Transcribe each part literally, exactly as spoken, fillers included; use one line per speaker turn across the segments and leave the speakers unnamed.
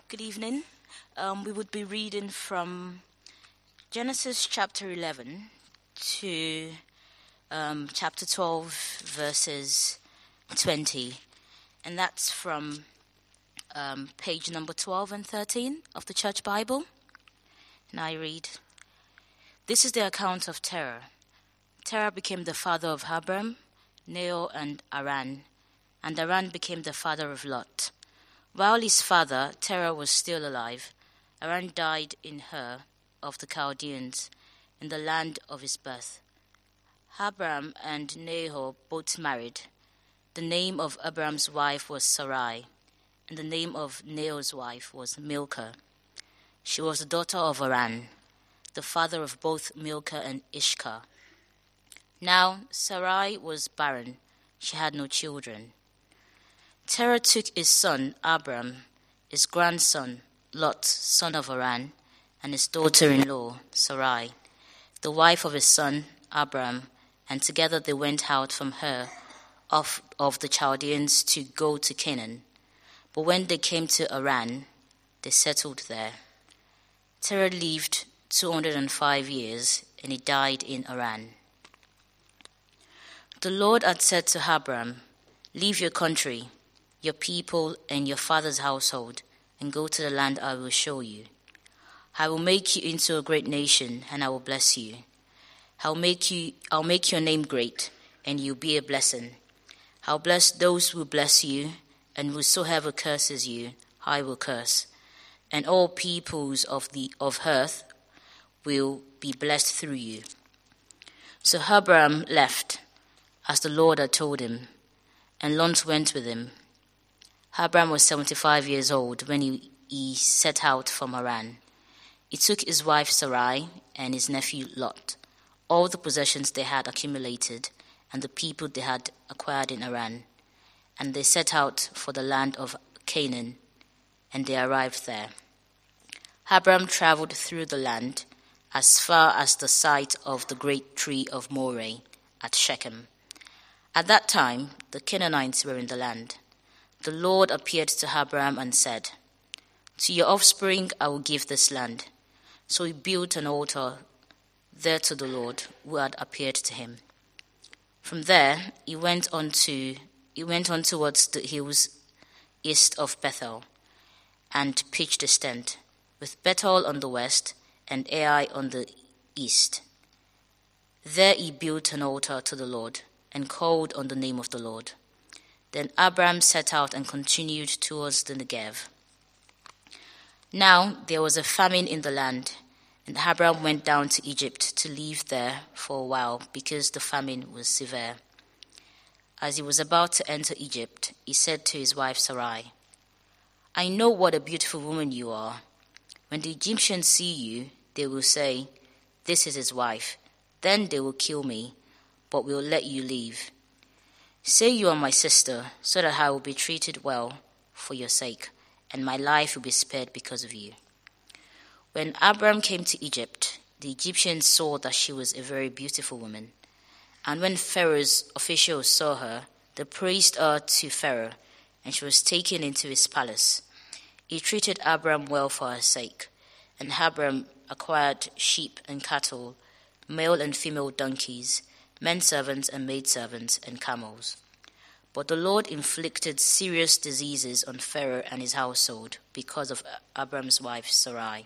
Good evening. Um, we would be reading from Genesis chapter eleven to um, chapter twelve, verses twenty. And that's from um, page number twelve and thirteen of the Church Bible. And I read, "This is the account of Terah. Terah became the father of Abram, Nahor, and Haran, and Haran became the father of Lot. While his father, Terah, was still alive, Haran died in Ur of the Chaldeans, in the land of his birth. Abram and Nahor both married. The name of Abram's wife was Sarai, and the name of Nahor's wife was Milcah. She was the daughter of Haran, the father of both Milcah and Ishkar. Now Sarai was barren, she had no children. Terah took his son Abram, his grandson Lot, son of Haran, and his daughter-in-law Sarai, the wife of his son Abram, and together they went out from Ur of, of the Chaldeans to go to Canaan. But when they came to Haran, they settled there. Terah lived two hundred five years, and he died in Haran. The Lord had said to Abram, 'Leave your country, your people, and your father's household, and go to the land I will show you. I will make you into a great nation, and I will bless you. I'll make you, I'll make your name great, and you'll be a blessing. I'll bless those who bless you, and whosoever curses you, I will curse. And all peoples of the of earth will be blessed through you.' So Abram left, as the Lord had told him, and Lot went with him. Abram was seventy-five years old when he, he set out from Haran. He took his wife Sarai and his nephew Lot, all the possessions they had accumulated, and the people they had acquired in Haran, and they set out for the land of Canaan, and they arrived there. Abram traveled through the land as far as the site of the great tree of Moreh at Shechem. At that time, the Canaanites were in the land. The Lord appeared to Abram and said, 'To your offspring I will give this land.' So he built an altar there to the Lord who had appeared to him. From there he went on to he went on towards the hills east of Bethel, and pitched his tent, with Bethel on the west and Ai on the east. There he built an altar to the Lord, and called on the name of the Lord. Then Abram set out and continued towards the Negev. Now there was a famine in the land, and Abram went down to Egypt to live there for a while, because the famine was severe. As he was about to enter Egypt, he said to his wife Sarai, 'I know what a beautiful woman you are. When the Egyptians see you, they will say, "This is his wife." Then they will kill me, but will let you live. Say you are my sister, so that I will be treated well for your sake, and my life will be spared because of you.' When Abram came to Egypt, the Egyptians saw that she was a very beautiful woman. And when Pharaoh's officials saw her, they praised her to Pharaoh, and she was taken into his palace. He treated Abram well for her sake, and Abram acquired sheep and cattle, male and female donkeys, men servants and maidservants, and camels. But the Lord inflicted serious diseases on Pharaoh and his household because of Abram's wife Sarai.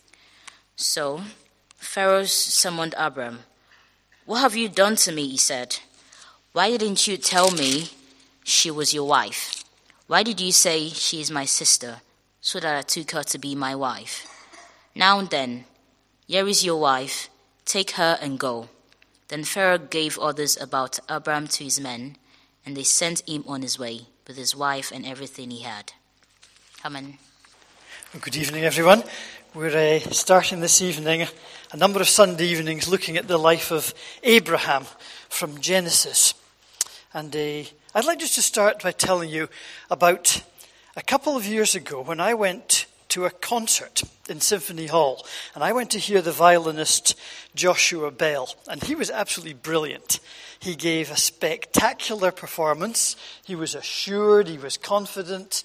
So Pharaoh summoned Abram. 'What have you done to me?' he said. 'Why didn't you tell me she was your wife? Why did you say she is my sister, so that I took her to be my wife? Now then, here is your wife. Take her and go.' Then Pharaoh gave orders about Abram to his men, and they sent him on his way with his wife and everything he had." Amen.
Well, good evening, everyone. We're uh, starting this evening a number of Sunday evenings looking at the life of Abraham from Genesis. And uh, I'd like just to start by telling you about a couple of years ago when I went to a concert in Symphony Hall, and I went to hear the violinist Joshua Bell, and he was absolutely brilliant. He gave a spectacular performance. He was assured, he was confident,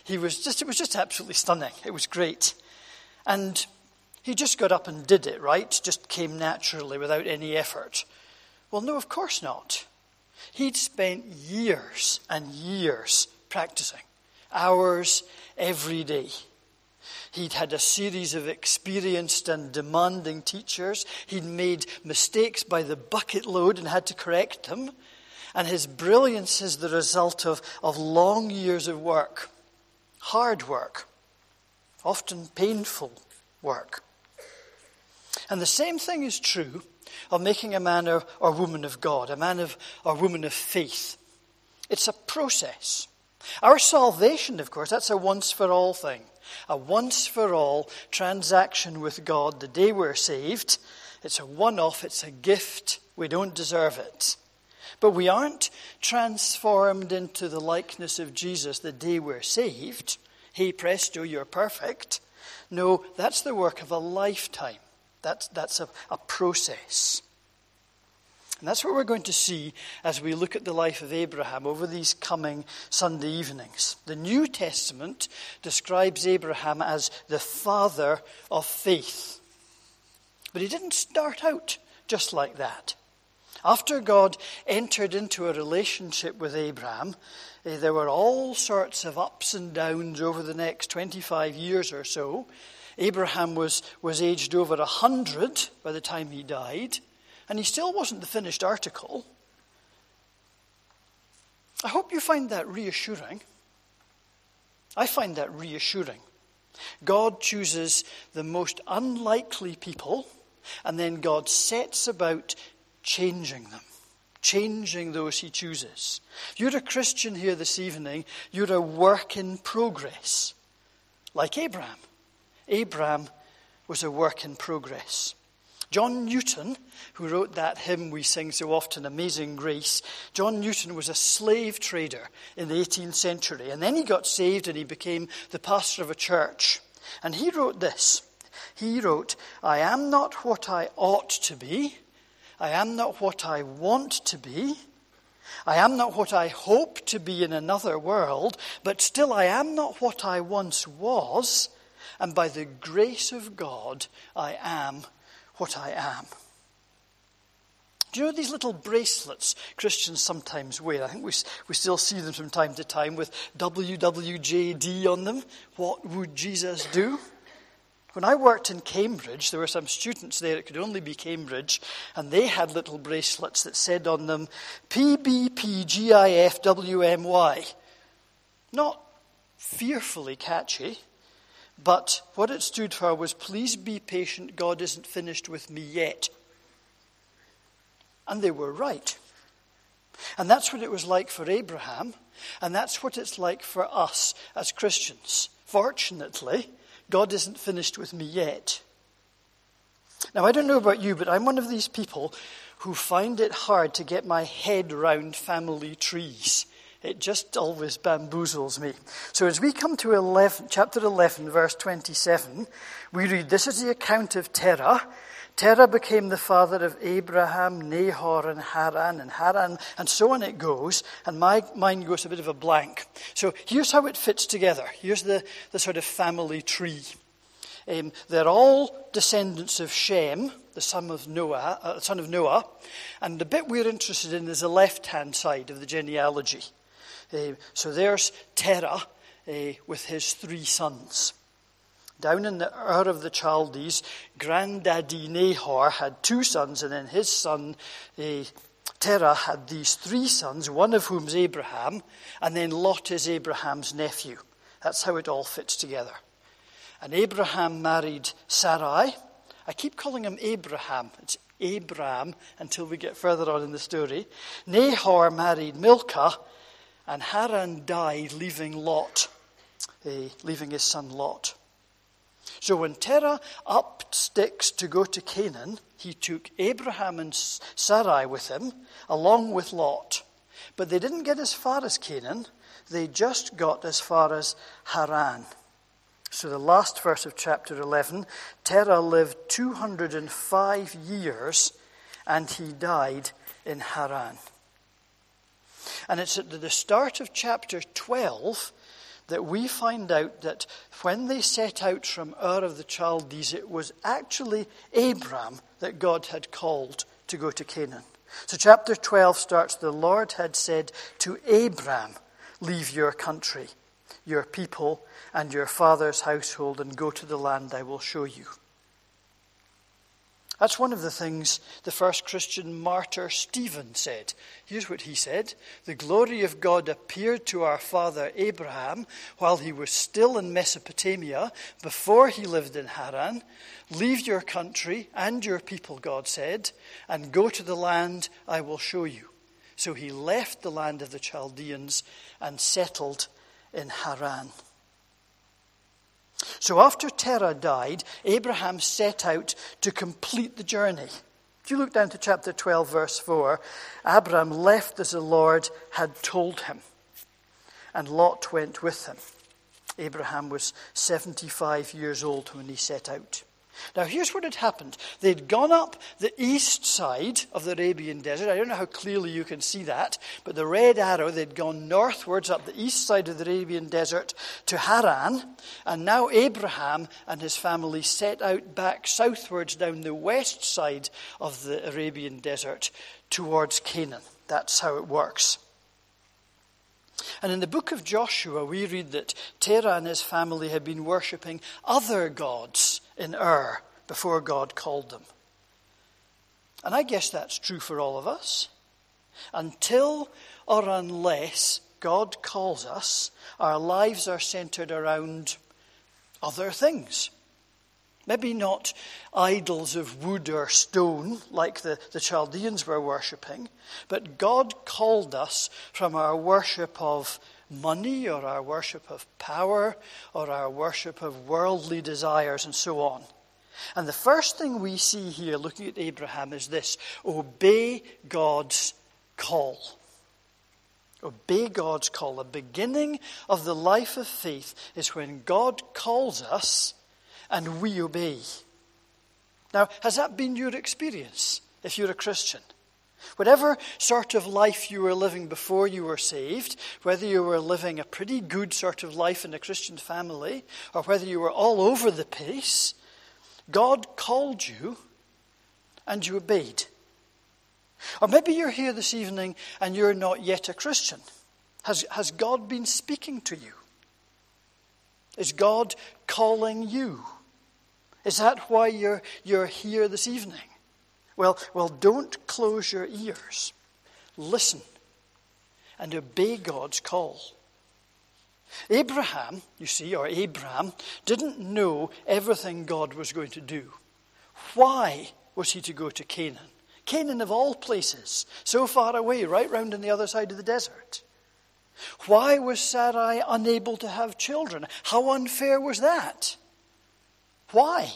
He was just, it was just absolutely stunning. It was great. And he just got up and did it, right? Just came naturally without any effort. Well, no, of course not. He'd spent years and years practicing, hours every day. He'd had a series of experienced and demanding teachers. He'd made mistakes by the bucket load and had to correct them. And his brilliance is the result of, of long years of work, hard work, often painful work. And the same thing is true of making a man or, or woman of God, a man of, or woman of faith. It's a process. Our salvation, of course, that's a once-for-all thing. A once-for-all transaction with God the day we're saved. It's a one-off, it's a gift. We don't deserve it. But we aren't transformed into the likeness of Jesus the day we're saved. Hey, presto, you're perfect. No, that's the work of a lifetime. That's, that's a, a process. And that's what we're going to see as we look at the life of Abraham over these coming Sunday evenings. The New Testament describes Abraham as the father of faith. But he didn't start out just like that. After God entered into a relationship with Abraham, eh, there were all sorts of ups and downs over the next twenty-five years or so. Abraham was, was aged over one hundred by the time he died, and he still wasn't the finished article. I hope you find that reassuring. I find that reassuring. God chooses the most unlikely people, and then God sets about changing them, changing those he chooses. If you're a Christian here this evening, you're a work in progress, like Abraham. Abraham was a work in progress. John Newton, who wrote that hymn we sing so often, Amazing Grace, John Newton was a slave trader in the eighteenth century. And then he got saved and he became the pastor of a church. And he wrote this. He wrote, I am not what I ought to be. I am not what I want to be. I am not what I hope to be in another world. But still I am not what I once was. And by the grace of God, I am what I am. Do you know these little bracelets Christians sometimes wear? I think we, we still see them from time to time with W W J D on them. What would Jesus do? When I worked in Cambridge, there were some students there, it could only be Cambridge, and they had little bracelets that said on them, P B P G I F W M Y. Not fearfully catchy, but what it stood for was, please be patient, God isn't finished with me yet. And they were right. And that's what it was like for Abraham, and that's what it's like for us as Christians. Fortunately, God isn't finished with me yet. Now, I don't know about you, but I'm one of these people who find it hard to get my head round family trees. It just always bamboozles me. So as we come to eleven, chapter eleven, verse twenty-seven, we read, this is the account of Terah. Terah became the father of Abraham, Nahor, and Haran, and Haran, and so on it goes, and my mind goes a bit of a blank. So here's how it fits together. Here's the, the sort of family tree. Um, they're all descendants of Shem, the son of Noah, uh, son of Noah, and the bit we're interested in is the left-hand side of the genealogy. Uh, so there's Terah uh, with his three sons. Down in the Ur of the Chaldees, Granddaddy Nahor had two sons, and then his son uh, Terah had these three sons, one of whom is Abraham, and then Lot is Abraham's nephew. That's how it all fits together. And Abraham married Sarai. I keep calling him Abraham. It's Abram until we get further on in the story. Nahor married Milcah, and Haran died, leaving Lot, uh, leaving his son Lot. So when Terah upped sticks to go to Canaan, he took Abraham and Sarai with him, along with Lot. But they didn't get as far as Canaan. They just got as far as Haran. So the last verse of chapter eleven, Terah lived two hundred five years, and he died in Haran. And it's at the start of chapter twelve that we find out that when they set out from Ur of the Chaldees, it was actually Abram that God had called to go to Canaan. So chapter twelve starts, the Lord had said to Abram, leave your country, your people, and your father's household, and go to the land I will show you. That's one of the things the first Christian martyr Stephen said. Here's what he said. The glory of God appeared to our father Abraham while he was still in Mesopotamia, before he lived in Haran. Leave your country and your people, God said, and go to the land I will show you. So he left the land of the Chaldeans and settled in Haran. So after Terah died, Abraham set out to complete the journey. If you look down to chapter twelve, verse four, Abraham left as the Lord had told him, and Lot went with him. Abraham was seventy-five years old when he set out. Now, here's what had happened. They'd gone up the east side of the Arabian desert. I don't know how clearly you can see that, but the red arrow, they'd gone northwards up the east side of the Arabian desert to Haran, and now Abraham and his family set out back southwards down the west side of the Arabian desert towards Canaan. That's how it works. And in the book of Joshua, we read that Terah and his family had been worshipping other gods in Ur before God called them. And I guess that's true for all of us. Until or unless God calls us, our lives are centered around other things. Maybe not idols of wood or stone like the, the Chaldeans were worshipping, but God called us from our worship of money or our worship of power or our worship of worldly desires and so on. And the first thing we see here looking at Abraham is this: obey God's call. Obey God's call. The beginning of the life of faith is when God calls us and we obey. Now, has that been your experience if you're a Christian? Whatever sort of life you were living before you were saved, whether you were living a pretty good sort of life in a Christian family, or whether you were all over the place, God called you and you obeyed. Or maybe you're here this evening and you're not yet a Christian. Has, has God been speaking to you? Is God calling you? Is that why you're, you're here this evening? Well, well, don't close your ears. Listen and obey God's call. Abraham, you see, or Abraham, didn't know everything God was going to do. Why was he to go to Canaan? Canaan of all places, so far away, right round on the other side of the desert. Why was Sarai unable to have children? How unfair was that? Why?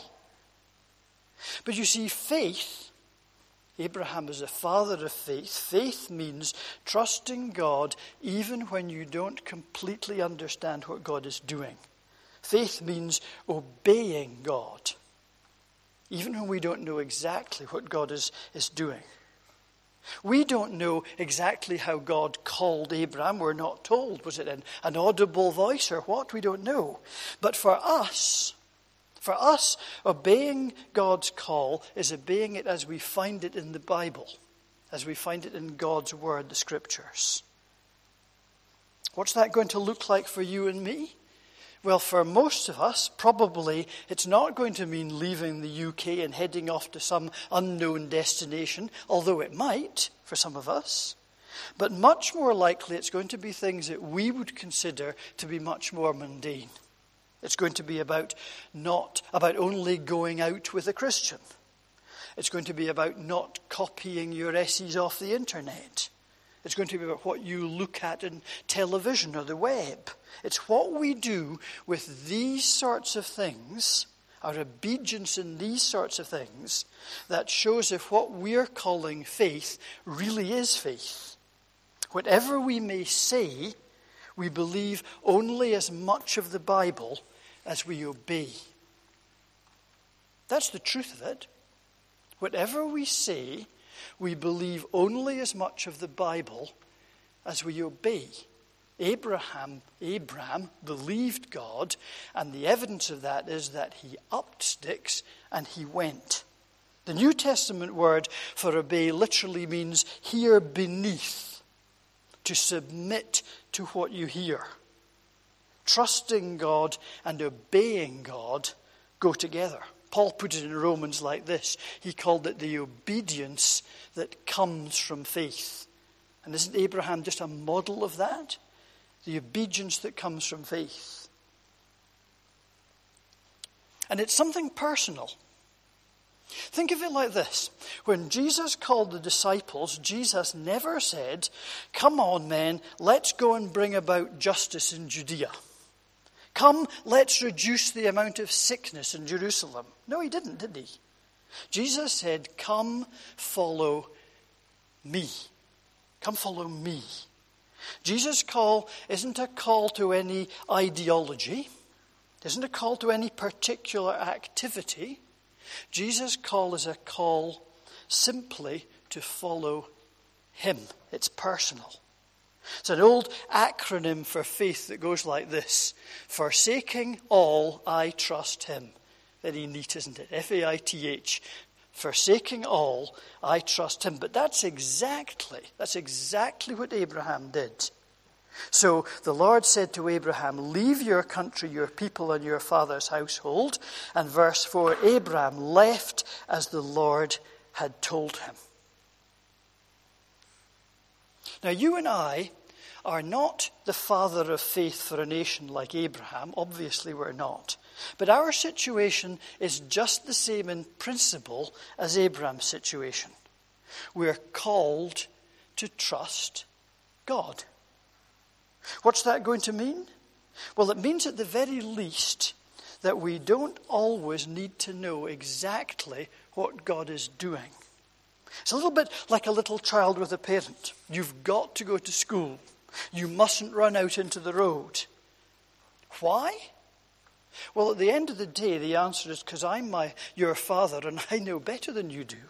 But you see, faith, Abraham is a father of faith. Faith means trusting God even when you don't completely understand what God is doing. Faith means obeying God, even when we don't know exactly what God is, is doing. We don't know exactly how God called Abraham. We're not told. Was it an, an audible voice or what? We don't know. But for us, For us, obeying God's call is obeying it as we find it in the Bible, as we find it in God's Word, the Scriptures. What's that going to look like for you and me? Well, for most of us, probably it's not going to mean leaving the U K and heading off to some unknown destination, although it might for some of us. But much more likely it's going to be things that we would consider to be much more mundane. It's going to be about not about only going out with a Christian. It's going to be about not copying your essays off the internet. It's going to be about what you look at in television or the web. It's what we do with these sorts of things, our obedience in these sorts of things, that shows if what we're calling faith really is faith. Whatever we may say, we believe only as much of the Bible as we obey. That's the truth of it. Whatever we say, we believe only as much of the Bible as we obey. Abraham, Abraham believed God, and the evidence of that is that he upped sticks and he went. The New Testament word for obey literally means hear beneath, to submit to what you hear. Trusting God and obeying God go together. Paul put it in Romans like this. He called it the obedience that comes from faith. And isn't Abraham just a model of that? The obedience that comes from faith. And it's something personal. Think of it like this. When Jesus called the disciples, Jesus never said, "Come on, men, let's go and bring about justice in Judea. Come, let's reduce the amount of sickness in Jerusalem." No, he didn't, did he? Jesus said, "Come, follow me. Come, follow me." Jesus' call isn't a call to any ideology. It isn't a call to any particular activity. Jesus' call is a call simply to follow him. It's personal. It's an old acronym for faith that goes like this: forsaking all, I trust him. Very neat, isn't it? F A I T H. Forsaking all, I trust him. But that's exactly, that's exactly what Abraham did. So the Lord said to Abraham, "Leave your country, your people, and your father's household." And verse four, Abraham left as the Lord had told him. Now you and I are not the father of faith for a nation like Abraham. Obviously we're not. But our situation is just the same in principle as Abraham's situation. We're called to trust God. What's that going to mean? Well, it means at the very least that we don't always need to know exactly what God is doing. It's a little bit like a little child with a parent. You've got to go to school. You mustn't run out into the road. Why? Well, at the end of the day, the answer is because I'm my, your father and I know better than you do.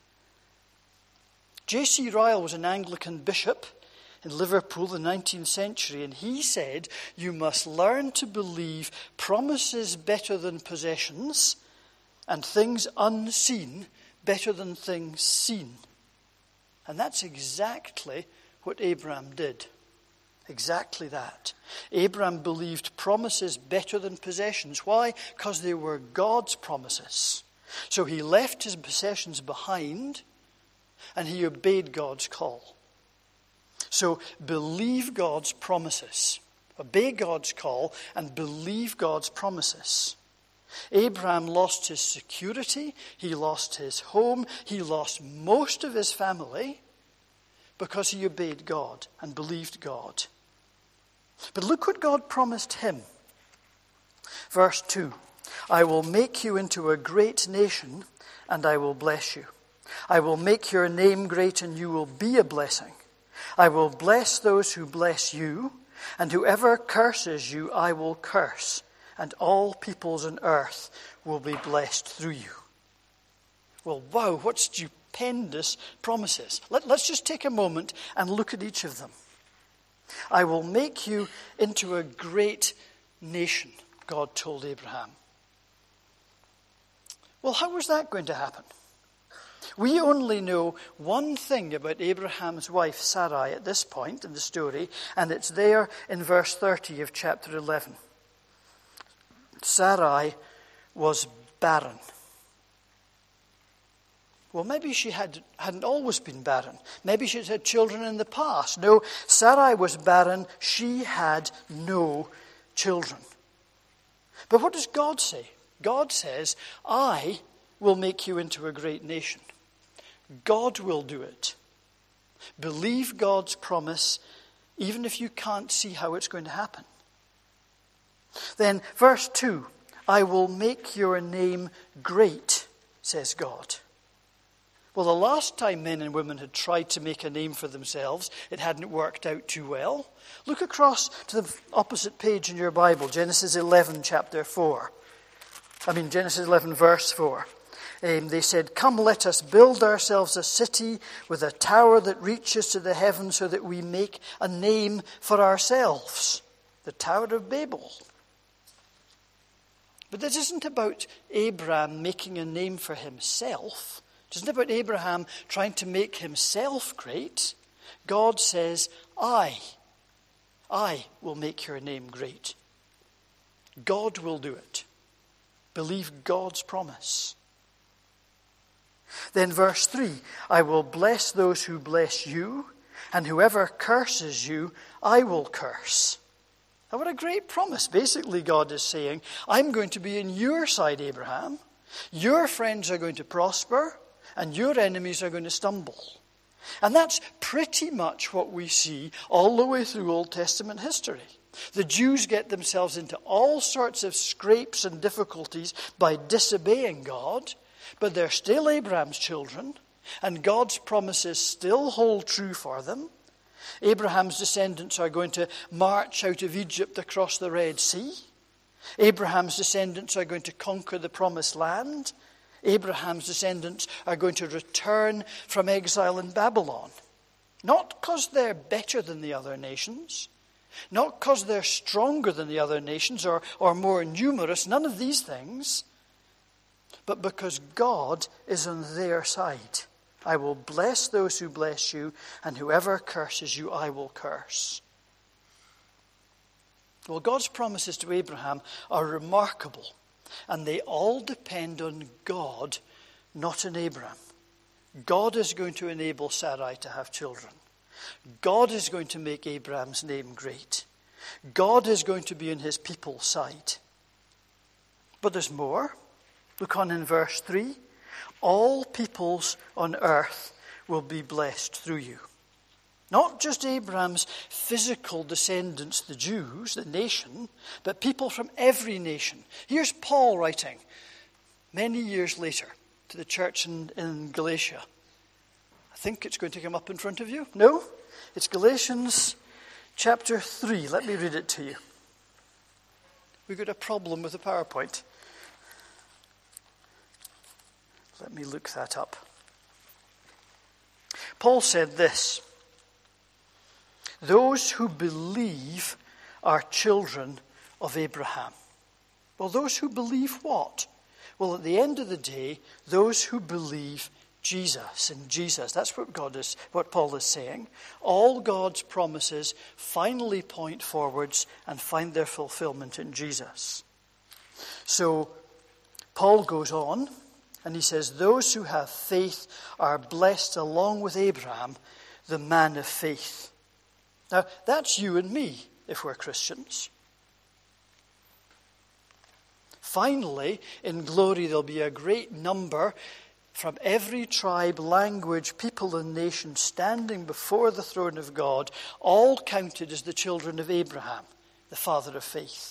J C Ryle was an Anglican bishop in Liverpool in the nineteenth century, and he said, "You must learn to believe promises better than possessions and things unseen better than things seen." And that's exactly what Abraham did. Exactly that. Abraham believed promises better than possessions. Why? Because they were God's promises. So he left his possessions behind and he obeyed God's call. So believe God's promises. Obey God's call and believe God's promises. Abraham lost his security. He lost his home. He lost most of his family because he obeyed God and believed God. But look what God promised him. Verse two, "I will make you into a great nation, and I will bless you. I will make your name great, and you will be a blessing. I will bless those who bless you, and whoever curses you, I will curse, and all peoples on earth will be blessed through you." Well, wow, what stupendous promises. Let, let's just take a moment and look at each of them. "I will make you into a great nation," God told Abraham. Well, how was that going to happen? We only know one thing about Abraham's wife Sarai at this point in the story, and it's there in verse thirty of chapter eleven. Sarai was barren. Well, maybe she had, hadn't always been barren. Maybe she'd had children in the past. No, Sarai was barren. She had no children. But what does God say? God says, "I will make you into a great nation." God will do it. Believe God's promise, even if you can't see how it's going to happen. Then, verse two, "I will make your name great," says God. Well, the last time men and women had tried to make a name for themselves, it hadn't worked out too well. Look across to the opposite page in your Bible, Genesis eleven, chapter four. I mean, Genesis eleven, verse four. Um, they said, "Come, let us build ourselves a city with a tower that reaches to the heavens so that we make a name for ourselves." The Tower of Babel. But this isn't about Abraham making a name for himself. It isn't about Abraham trying to make himself great. God says, I, I will make your name great. God will do it. Believe God's promise. Then verse three, "I will bless those who bless you, and whoever curses you, I will curse." Now, what a great promise. Basically, God is saying, I'm going to be in your side, Abraham. Your friends are going to prosper, and your enemies are going to stumble. And that's pretty much what we see all the way through Old Testament history. The Jews get themselves into all sorts of scrapes and difficulties by disobeying God, but they're still Abraham's children, and God's promises still hold true for them. Abraham's descendants are going to march out of Egypt across the Red Sea. Abraham's descendants are going to conquer the Promised Land. Abraham's descendants are going to return from exile in Babylon. Not because they're better than the other nations, not because they're stronger than the other nations or, or more numerous, none of these things, but because God is on their side. I will bless those who bless you, and whoever curses you, I will curse. Well, God's promises to Abraham are remarkable, and they all depend on God, not on Abraham. God is going to enable Sarai to have children. God is going to make Abraham's name great. God is going to be on his people's side. But there's more. Look on in verse three. All peoples on earth will be blessed through you. Not just Abraham's physical descendants, the Jews, the nation, but people from every nation. Here's Paul writing many years later to the church in, in Galatia. I think it's going to come up in front of you. No? It's Galatians chapter three. Let me read it to you. We've got a problem with the PowerPoint. Let me look that up. Paul said this: "Those who believe are children of Abraham." Well, those who believe what? Well, at the end of the day, those who believe Jesus and Jesus. That's what God is, what Paul is saying. All God's promises finally point forwards and find their fulfillment in Jesus. So Paul goes on, and he says, those who have faith are blessed along with Abraham, the man of faith. Now, that's you and me, if we're Christians. Finally, in glory, there'll be a great number from every tribe, language, people, and nation standing before the throne of God, all counted as the children of Abraham, the father of faith.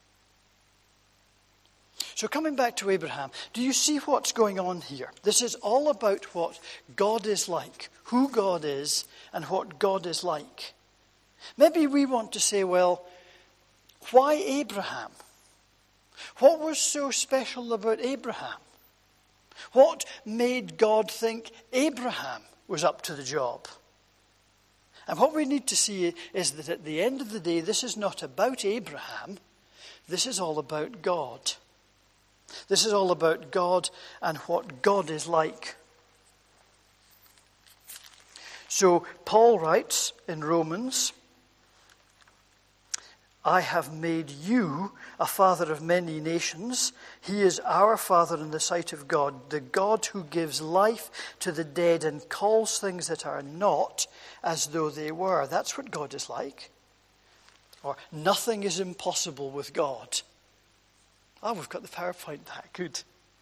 So coming back to Abraham, do you see what's going on here? This is all about what God is like, who God is, and what God is like. Maybe we want to say, well, why Abraham? What was so special about Abraham? What made God think Abraham was up to the job? And what we need to see is that at the end of the day, this is not about Abraham. This is all about God. This is all about God and what God is like. So Paul writes in Romans, I have made you a father of many nations. He is our Father in the sight of God, the God who gives life to the dead and calls things that are not as though they were. That's what God is like. Or nothing is impossible with God. Oh, we've got the PowerPoint that. Good.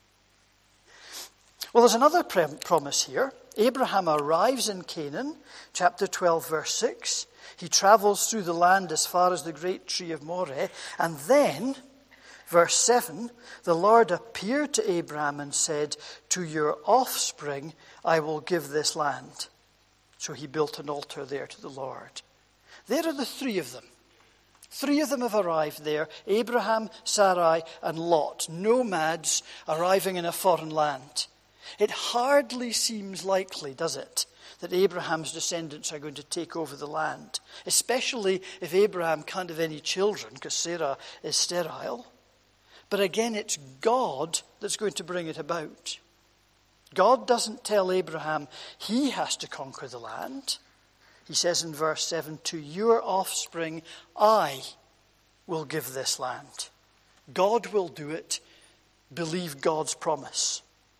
Well, there's another promise here. Abraham arrives in Canaan, chapter twelve, verse six. He travels through the land as far as the great tree of Moreh. And then, verse seven, the Lord appeared to Abraham and said, to your offspring I will give this land. So he built an altar there to the Lord. There are the three of them. Three of them have arrived there, Abraham, Sarai, and Lot, nomads arriving in a foreign land. It hardly seems likely, does it, that Abraham's descendants are going to take over the land, especially if Abraham can't have any children because Sarah is sterile. But again, it's God that's going to bring it about. God doesn't tell Abraham he has to conquer the land. He says in verse seven, to your offspring I will give this land. God will do it. Believe God's promise.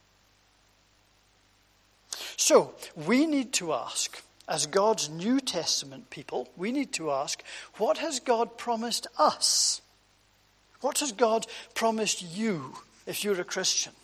So, we need to ask, as God's New Testament people, we need to ask, what has God promised us? What has God promised you if you're a Christian?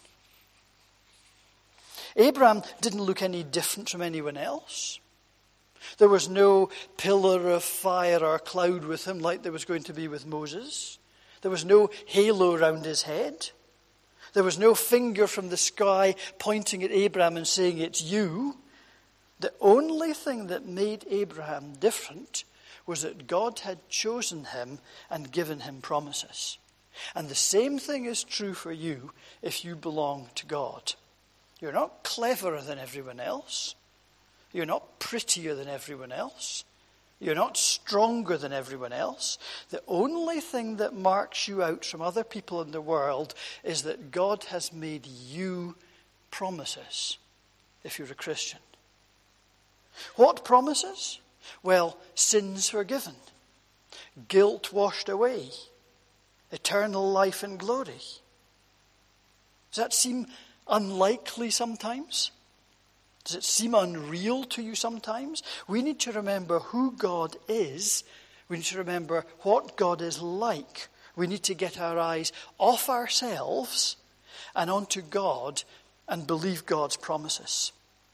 Abraham didn't look any different from anyone else. There was no pillar of fire or cloud with him like there was going to be with Moses. There was no halo around his head. There was no finger from the sky pointing at Abraham and saying, it's you. The only thing that made Abraham different was that God had chosen him and given him promises. And the same thing is true for you if you belong to God. You're not cleverer than everyone else. You're not prettier than everyone else. You're not stronger than everyone else. The only thing that marks you out from other people in the world is that God has made you promises if you're a Christian. What promises? Well, sins forgiven, guilt washed away, eternal life and glory. Does that seem unlikely sometimes? Does it seem unreal to you sometimes? We need to remember who God is. We need to remember what God is like. We need to get our eyes off ourselves and onto God and believe God's promises.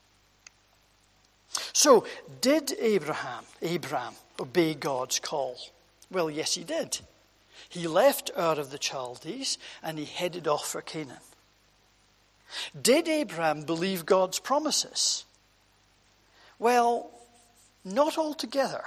So, did Abraham, Abraham obey God's call? Well, yes, he did. He left Ur of the Chaldees and he headed off for Canaan. Did Abraham believe God's promises? Well, not altogether.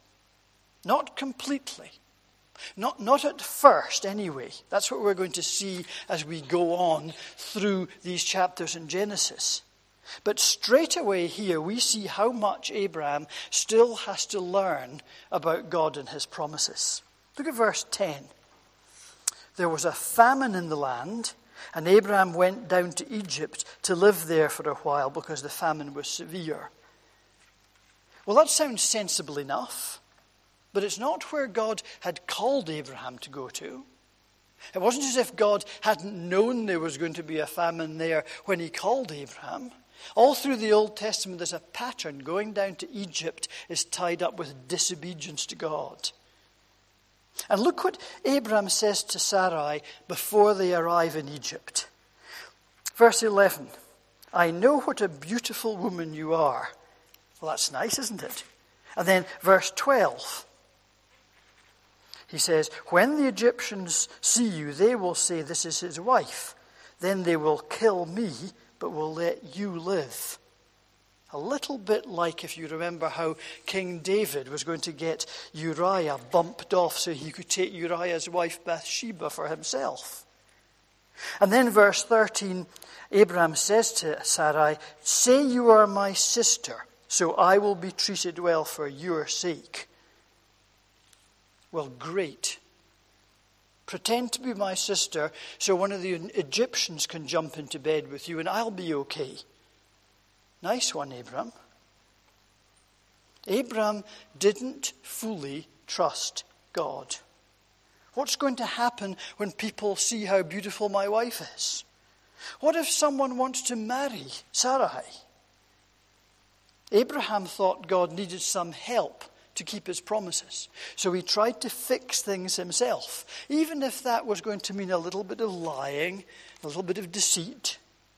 Not completely. Not, not at first, anyway. That's what we're going to see as we go on through these chapters in Genesis. But straight away here, we see how much Abraham still has to learn about God and his promises. Look at verse ten. There was a famine in the land, and Abraham went down to Egypt to live there for a while because the famine was severe. Well, that sounds sensible enough, but it's not where God had called Abraham to go to. It wasn't as if God hadn't known there was going to be a famine there when he called Abraham. All through the Old Testament, there's a pattern. Going down to Egypt is tied up with disobedience to God. And look what Abraham says to Sarai before they arrive in Egypt. Verse eleven, I know what a beautiful woman you are. Well, that's nice, isn't it? And then verse twelve, he says, when the Egyptians see you, they will say, this is his wife. Then they will kill me, but will let you live. A little bit like, if you remember, how King David was going to get Uriah bumped off so he could take Uriah's wife Bathsheba for himself. And then verse thirteen, Abraham says to Sarai, say you are my sister, so I will be treated well for your sake. Well, great. Pretend to be my sister so one of the Egyptians can jump into bed with you and I'll be okay. Nice one, Abraham. Abraham didn't fully trust God. What's going to happen when people see how beautiful my wife is? What if someone wants to marry Sarai? Abraham thought God needed some help to keep his promises. So he tried to fix things himself, even if that was going to mean a little bit of lying, a little bit of deceit.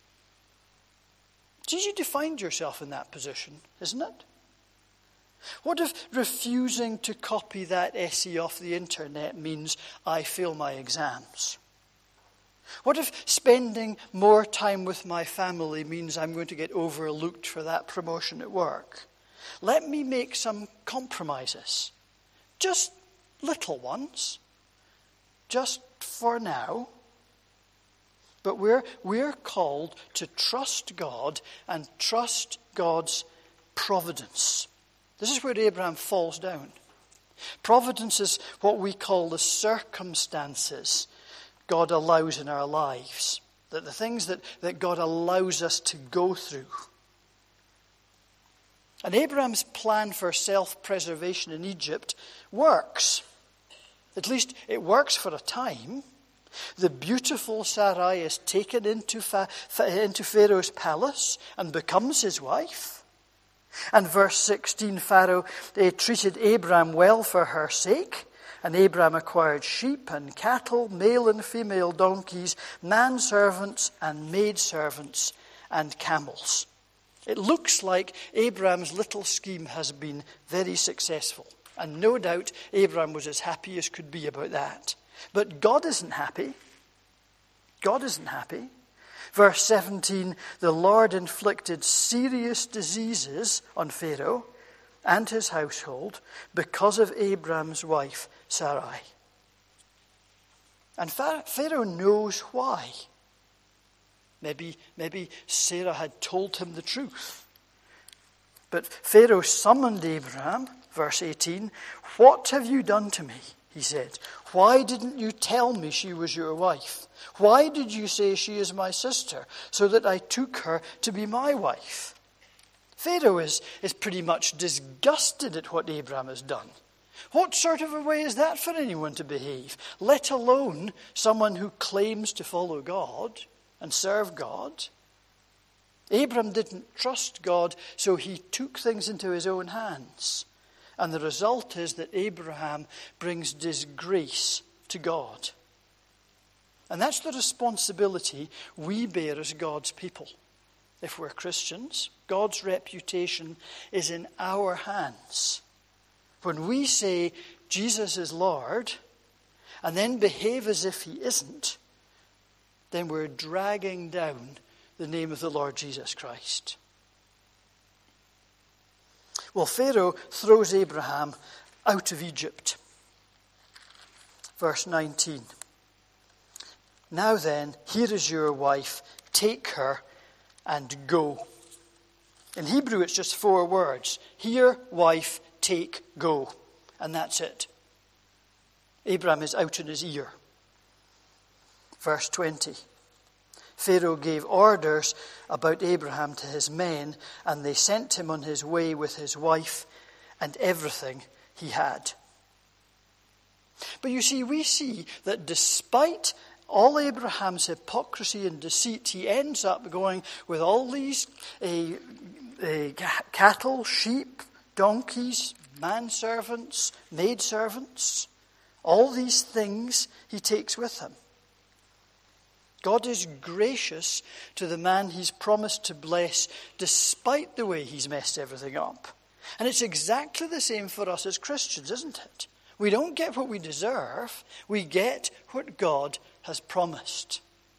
It's easy to find yourself in that position, isn't it? What if refusing to copy that essay off the internet means I fail my exams? What if spending more time with my family means I'm going to get overlooked for that promotion at work? Let me make some compromises. Just little ones. Just for now. But we're, we're called to trust God and trust God's providence. This is where Abraham falls down. Providence is what we call the circumstances God allows in our lives. That the things that, that God allows us to go through. And Abraham's plan for self-preservation in Egypt works. At least it works for a time. The beautiful Sarai is taken into, Fa- into Pharaoh's palace and becomes his wife. And verse sixteen, Pharaoh uh, treated Abraham well for her sake. And Abraham acquired sheep and cattle, male and female donkeys, manservants and maidservants, and camels. It looks like Abraham's little scheme has been very successful. And no doubt Abraham was as happy as could be about that. But God isn't happy. God isn't happy. Verse seventeen, the Lord inflicted serious diseases on Pharaoh and his household because of Abraham's wife, Sarai. And Pharaoh knows why. Maybe, maybe Sarah had told him the truth. But Pharaoh summoned Abraham, verse eighteen. What have you done to me? He said. Why didn't you tell me she was your wife? Why did you say she is my sister, so that I took her to be my wife? Pharaoh is, is pretty much disgusted at what Abraham has done. What sort of a way is that for anyone to behave, let alone someone who claims to follow God and serve God? Abraham didn't trust God, so he took things into his own hands. And the result is that Abraham brings disgrace to God. And that's the responsibility we bear as God's people. If we're Christians, God's reputation is in our hands. When we say Jesus is Lord and then behave as if he isn't, then we're dragging down the name of the Lord Jesus Christ. Well, Pharaoh throws Abraham out of Egypt. Verse nineteen. Now then, here is your wife, take her and go. In Hebrew, it's just four words. Here, wife, take, go. And that's it. Abraham is out in his ear. Verse twenty. Pharaoh gave orders about Abraham to his men, and they sent him on his way with his wife and everything he had. But you see, we see that despite all Abraham's hypocrisy and deceit, he ends up going with all these uh, uh, cattle, sheep, donkeys, manservants, maidservants. All these things he takes with him. God is gracious to the man he's promised to bless despite the way he's messed everything up. And it's exactly the same for us as Christians, isn't it? We don't get what we deserve. We get what God has promised.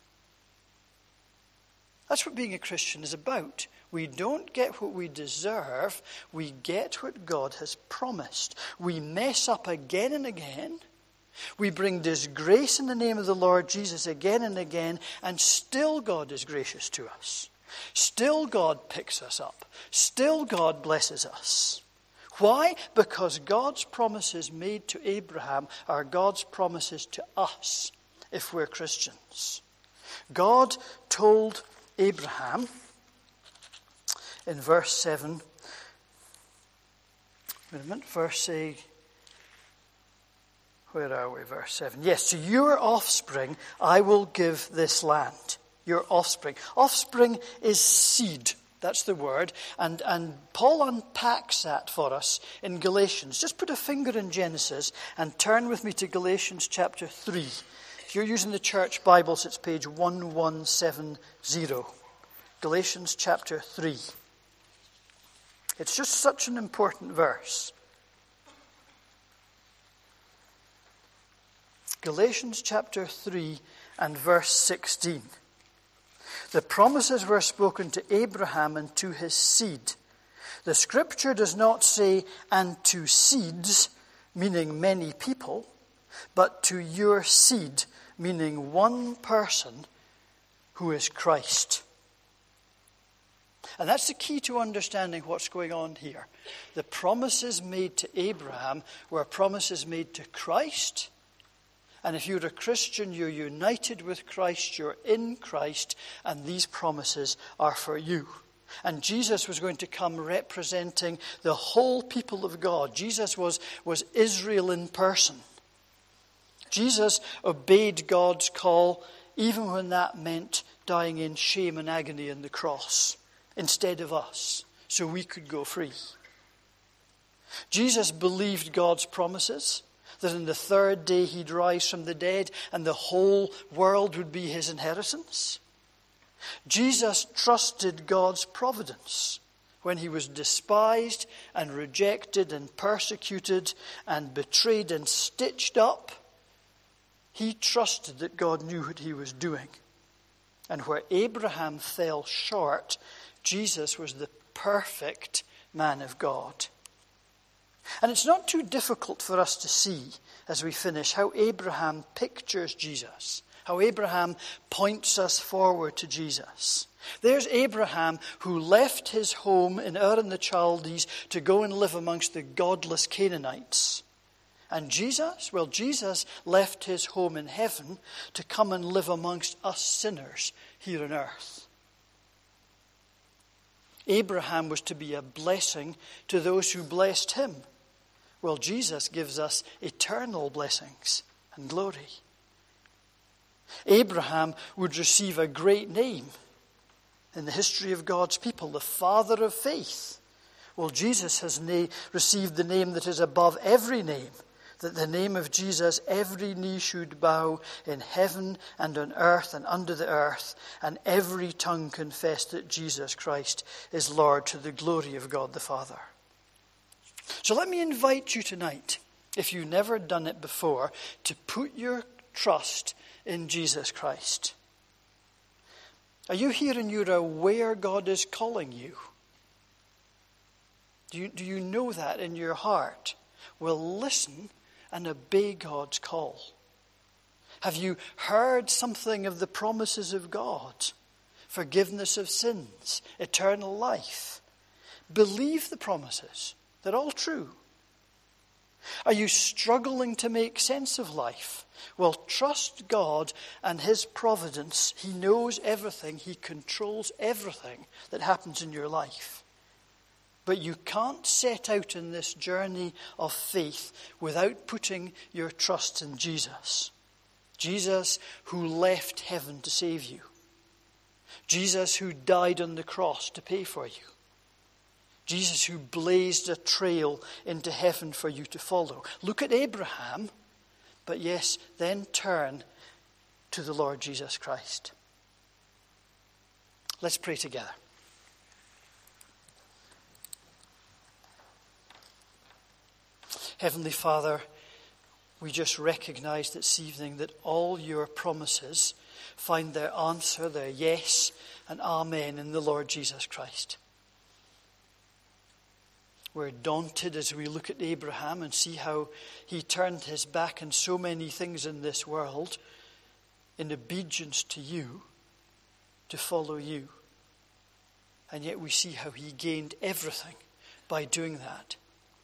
That's what being a Christian is about. We don't get what we deserve. We get what God has promised. We mess up again and again. We bring disgrace in the name of the Lord Jesus again and again, and still God is gracious to us. Still God picks us up. Still God blesses us. Why? Because God's promises made to Abraham are God's promises to us if we're Christians. God told Abraham in verse seven, wait a minute, verse eight. Where are we? Verse seven. Yes, to your offspring I will give this land. Your offspring. Offspring is seed. That's the word. And, and Paul unpacks that for us in Galatians. Just put a finger in Genesis and turn with me to Galatians chapter three. If you're using the church Bibles, it's page eleven seventy. Galatians chapter three. It's just such an important verse. Galatians chapter three and verse sixteen. The promises were spoken to Abraham and to his seed. The scripture does not say, and to seeds, meaning many people, but to your seed, meaning one person, who is Christ. And that's the key to understanding what's going on here. The promises made to Abraham were promises made to Christ. And if you're a Christian, you're united with Christ, you're in Christ, and these promises are for you. And Jesus was going to come representing the whole people of God. Jesus was, was Israel in person. Jesus obeyed God's call, even when that meant dying in shame and agony on the cross, instead of us, so we could go free. Jesus believed God's promises, that in the third day he'd rise from the dead and the whole world would be his inheritance. Jesus trusted God's providence when he was despised and rejected and persecuted and betrayed and stitched up. He trusted that God knew what he was doing. And where Abraham fell short, Jesus was the perfect man of God. And it's not too difficult for us to see, as we finish, how Abraham pictures Jesus, how Abraham points us forward to Jesus. There's Abraham who left his home in Ur in the Chaldees to go and live amongst the godless Canaanites. And Jesus, well, Jesus left his home in heaven to come and live amongst us sinners here on earth. Abraham was to be a blessing to those who blessed him. Well, Jesus gives us eternal blessings and glory. Abraham would receive a great name in the history of God's people, the father of faith. Well, Jesus has na- received the name that is above every name, that the name of Jesus every knee should bow in heaven and on earth and under the earth, and every tongue confess that Jesus Christ is Lord, to the glory of God the Father. So let me invite you tonight, if you've never done it before, to put your trust in Jesus Christ. Are you here and you're aware God is calling you? Do you, do you know that in your heart? Well, listen and obey God's call. Have you heard something of the promises of God? Forgiveness of sins, eternal life. Believe the promises. They're all true. Are you struggling to make sense of life? Well, trust God and his providence. He knows everything. He controls everything that happens in your life. But you can't set out in this journey of faith without putting your trust in Jesus. Jesus who left heaven to save you. Jesus who died on the cross to pay for you. Jesus who blazed a trail into heaven for you to follow. Look at Abraham, but yes, then turn to the Lord Jesus Christ. Let's pray together. Heavenly Father, we just recognize this evening that all your promises find their answer, their yes and amen in the Lord Jesus Christ. We're daunted as we look at Abraham and see how he turned his back on so many things in this world in obedience to you, to follow you. And yet we see how he gained everything by doing that.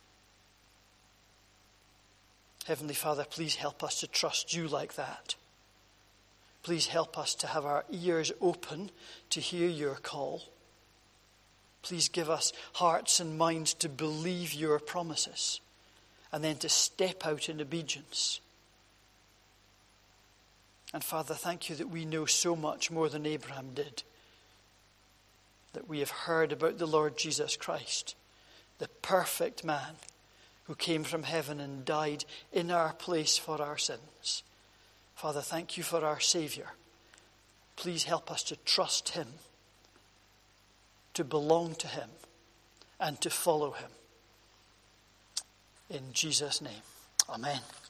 Heavenly Father, please help us to trust you like that. Please help us to have our ears open to hear your call. Please give us hearts and minds to believe your promises and then to step out in obedience. And Father, thank you that we know so much more than Abraham did. That we have heard about the Lord Jesus Christ, the perfect man who came from heaven and died in our place for our sins. Father, thank you for our Savior. Please help us to trust him, to belong to him, and to follow him. In Jesus' name, amen.